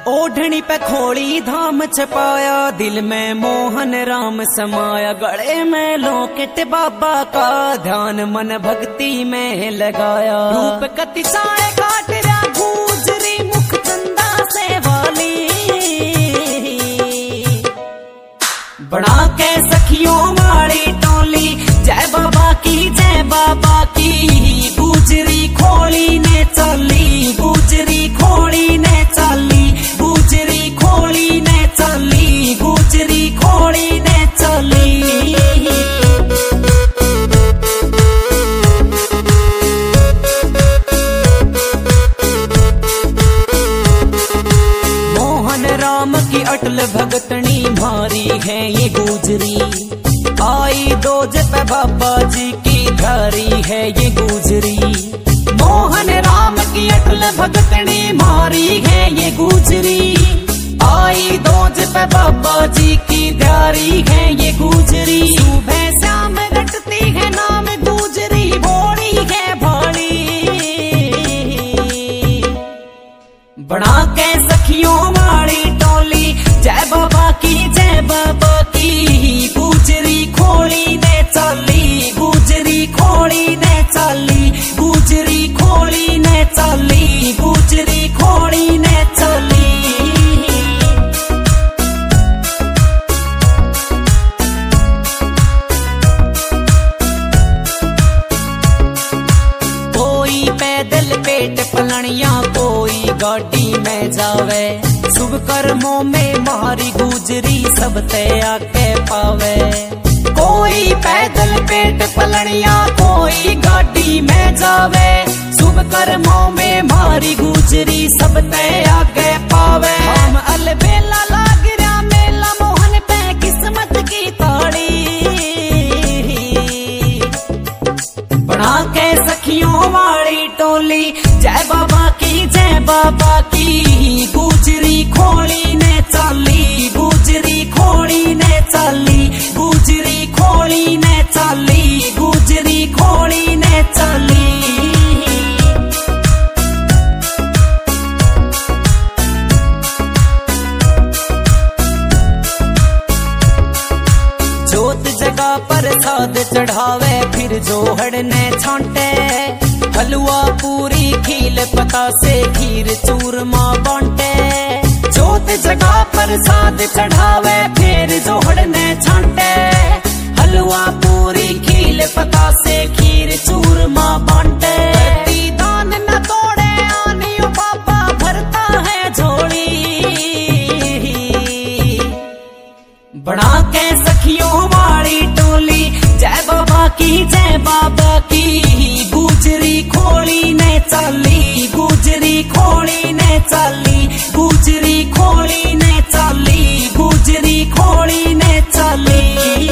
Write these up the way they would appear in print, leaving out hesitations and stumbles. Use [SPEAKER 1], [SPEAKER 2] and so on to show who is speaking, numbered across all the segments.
[SPEAKER 1] ओढ़नी पे खोली धाम छपाया, दिल में मोहन राम समाया, गले में लोकेट बाबा का ध्यान मन भक्ति में लगाया। रूप कति साए काट रहा गुजरी मुख चंदा से वाली, बना के सखियों वाली टोली, जय बाबा की जय बाबा की। गुजरी खोली ने चली, गुजरी खोली ने चली, गुजरी खोली ने चली, गुजरी खोली ने चली। मोहन राम की अटल भगतनी भारी है ये गुजरी, आई दो जप बाबा जी की धारी है ये गुजरी। मोहन राम की अटल भगतनी मारी है ये गुजरी, आई दो जप बाबा जी की धारी है ये गुजरी। सुबह शाम रटती है नाम गुजरी, बोली है भाड़ी, बना के सखियों वाली टोली, जय बाबा की जय बाबा की। गुजरी खोली ने चली, गुजरी खोली ने चली, गुजरी खोली ने चली, गुजरी खोली ने चली। कोई पैदल पेट पलनिया, कोई गाड़ी में जावे, शुभ कर्मों में मारी गुजरी सब ते आके पावे। कोई पैदल पेट पलनिया, कोई गाड़ी में जावे, शुभ कर्मों में मारी गुजरी सब ते आके पावे। हम अलबेला लाग रहा मेला, मोहन पे किस्मत की ताड़ी, बना के सखियों वाली टोली, जय बाबा की जय बाबा की। गुजरी खोली ने चली, गुजरी खोली ने चली, गुजरी खोली ने चली, गुजरी खोली ने चली। जोत जगह पर साध चढ़ावे, फिर जोहड़ ने छांटे, हलवा पूरी खील पता से खीर चूरमा बांटे। जोत जगह पर साध चढ़ावे, फिर जोहड़ ने छांटे, हलवा पूरी खील पता से खीर चूरमा बांटे। दान न तोड़े आनियो बाबा भरता है झोली, बना के सखियों वाली टोली, जय बाबा की जय बाबा की। गुजरी खोली ने चली, गुजरी खोली ने चली, गुजरी खोली ने चली, गुजरी खोली ने चली।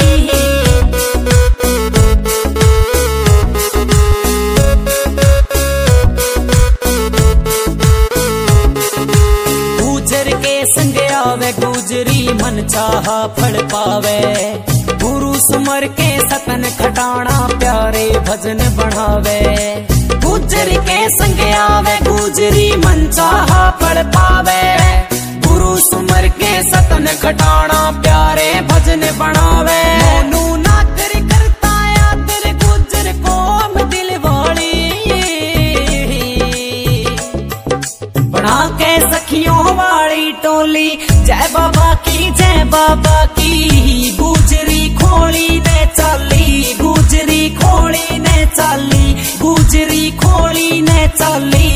[SPEAKER 1] गुजर के संग आवे गुजरी, मन चाहा फल पावे, गुरु सुमर के सतन खटाना, प्यारे भजन बढ़ावे। गुजर के संग आवे गुजरी, मन चाहा फल पावे, गुरु सुमर के सतन खटाना, प्यारे भजन बढ़ावे। मोनू नादर करता यादर गुजर कोम दिल वाली, बना के सखियों वाली टोली, जय बाबा की जय बाबा की। गुजरी खोली ने चली, गुजरी खोली ने चली, गुजरी खोली ने चली।